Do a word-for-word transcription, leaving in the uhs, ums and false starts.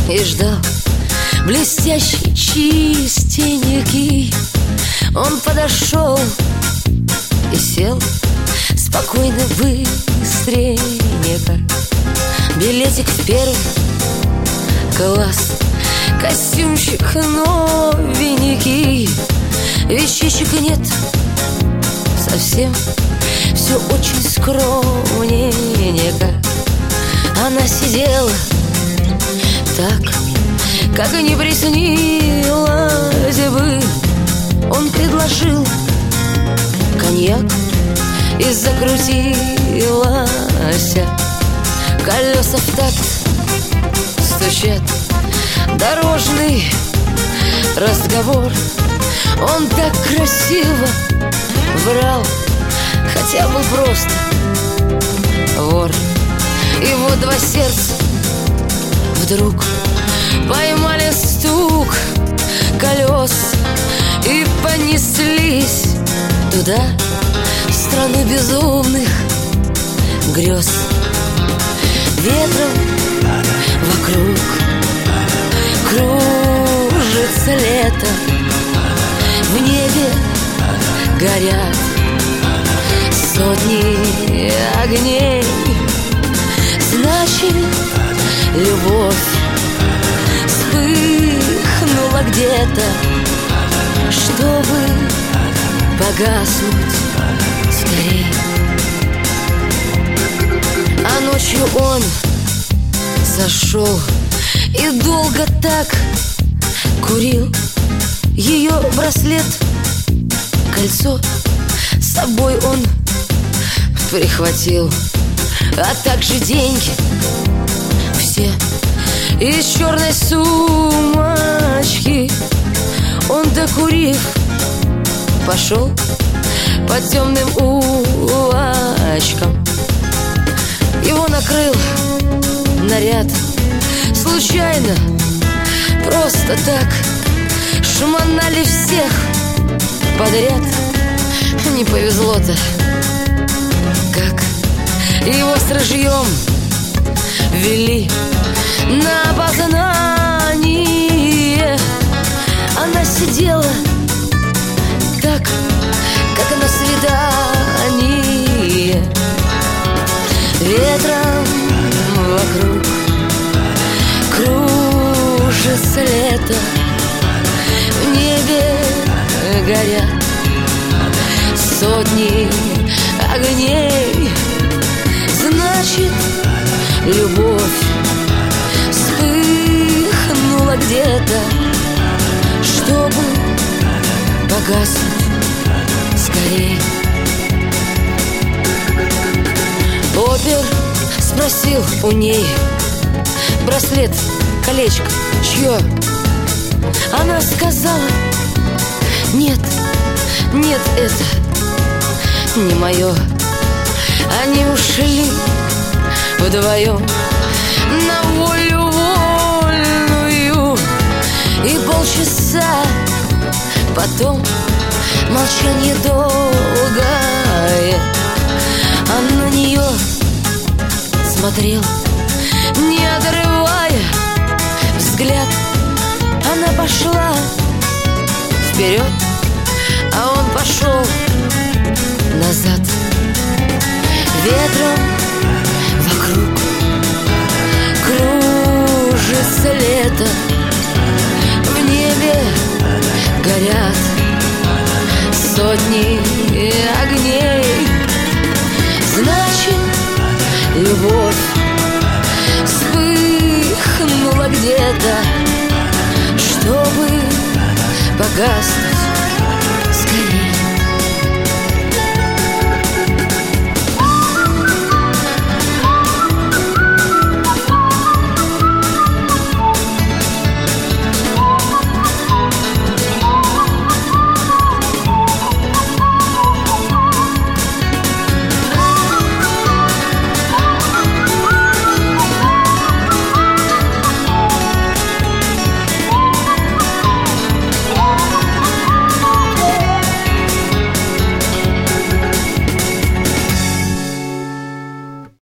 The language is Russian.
и ждал блестящий, чистенький. Он подошел и сел спокойно, быстренько. Билетик в первый класс, костюмчик новенький, вещичек нет совсем, все очень скромненько. Она сидела так, как и не приснилось бы. Он предложил коньяк, и закрутилась. Колеса в такт стучат, дорожный разговор. Он так красиво врал, хотя был просто вор. И вот два сердца вдруг поймали стук колес и понеслись туда, в страну безумных грез. Ветром вокруг кружится лето, в небе горят сотни огней. Значит, любовь вспыхнула где-то, чтобы погаснуть скорей. А ночью он зашел и долго так курил. Ее браслет, кольцо с собой он прихватил, а также деньги все из черной сумочки. Он, докурив, пошел по темным улочкам. Его накрыл наряд случайно, просто так. Шмонали всех подряд. Не повезло-то, как его с ружьем вели на опознание. Она сидела так, как на свидании. Ветром вокруг кружится лето, в небе горят сотни огней. Значит, любовь вспыхнула где-то, чтобы погаснуть скорей. Опер спросил у ней: браслет, колечко, чье? Она сказала: нет, нет, это не мое. Они ушли вдвоем на волю вольную, и полчаса потом молчание долгое. А на нее смотрел, не отрывая взгляд. Она пошла вперед, а он пошел назад. Ветром вокруг кружится лето, в небе горят сотни огней. Значит, любовь вспыхнула где-то, чтобы погаснуть